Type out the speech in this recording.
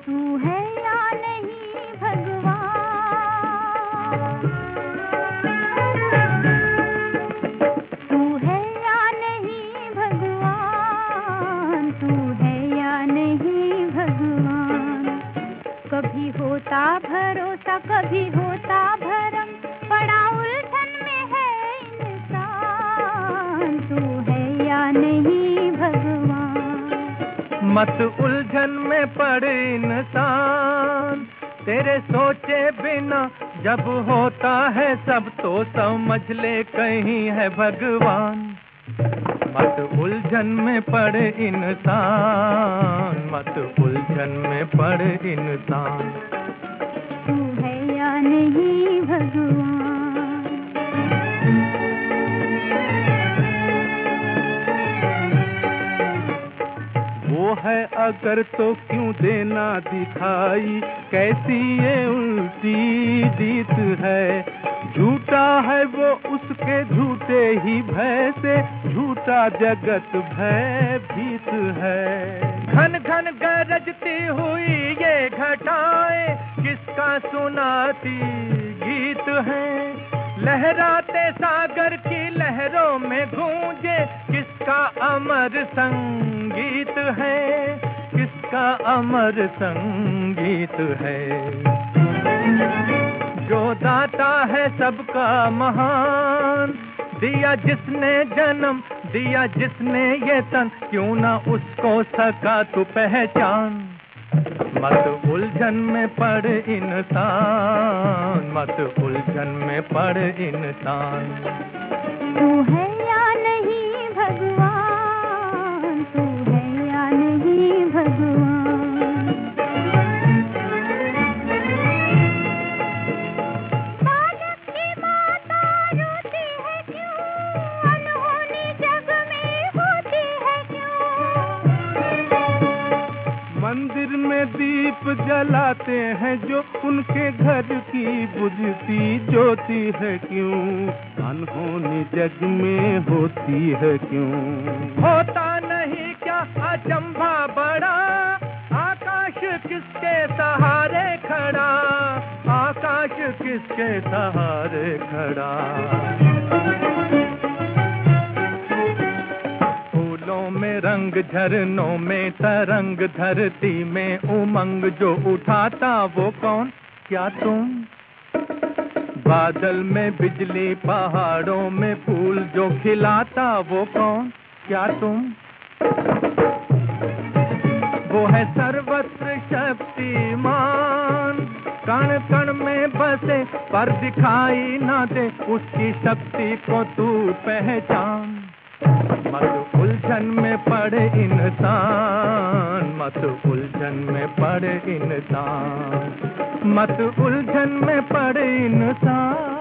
तू है या नहीं भगवान, तू है या नहीं भगवान, तू है या नहीं भगवान। कभी होता भरोसा कभी होता भरम, बड़ा उलझन में है इंसान, तू है या नहीं भगवान। मत उलझन में पड़ इंसान, तेरे सोचे बिना जब होता है सब तो समझ ले कहीं है भगवान। मत उलझन में पड़ इंसान, मत उलझन में पड़ इंसान। तू है या नहीं भगवान। वो है अगर तो क्यों देना दिखाई, कैसी ये उल्टी जीत है। झूठा है वो उसके झूठे ही भय से, झूठा जगत भयभीत है। घन घन गरजती हुई ये घटाएं किसका सुनाती गीत है। लहराते सागर की लहरों में गूंजे किसका अमर संगीत है, किसका अमर संगीत है। जो दाता है सबका महान, दिया जिसने जन्म दिया जिसने ये तन, क्यों ना उसको सका तू पहचान। मत उलझन में पड़ इंसान, मत उलझन में पड़ इंसान। तू है या नहीं भगवान, तू है या नहीं भगवान। बालक की माता रोती है क्यों, अनहोनी जग में होती है क्यों। मंदिर में दीप जलाते हैं जो, उनके घर की बुझती ज्योति है क्यों। अनहोनी जग में होती है क्यों। होता नहीं क्या अचंभा बड़ा, आकाश किसके सहारे खड़ा, आकाश किसके सहारे खड़ा। में रंग झरनों में तरंग, धरती में उमंग जो उठाता वो कौन, क्या तुम। बादल में बिजली पहाड़ों में फूल जो खिलाता वो कौन, क्या तुम। वो है सर्वत्र शक्तिमान, कण कण में बसे पर दिखाई ना दे, उसकी शक्ति को तू पहचान। मत उलझन में पड़ इंसान, मत उलझन में पड़ इंसान, मत उलझन में पड़ इंसान।